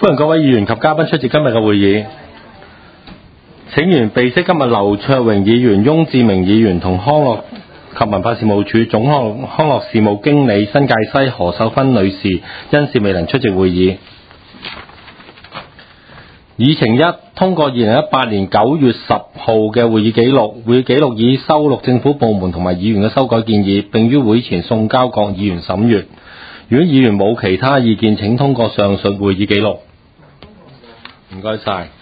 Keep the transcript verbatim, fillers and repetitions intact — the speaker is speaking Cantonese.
歡迎各位議員及嘉賓出席今日嘅會議。請員備悉今日劉卓榮議員、翁志明議員同康樂及文化事務署總康康樂事務經理新界西何秀芬女士因事未能出席會議。議程一，通過二零一八年九月十號嘅會議記錄，會議記錄已收錄政府部門同埋議員嘅修改建議，並於會前送交各議員審閱。如果議員冇其他意見，請通過上述會議記錄。唔該晒。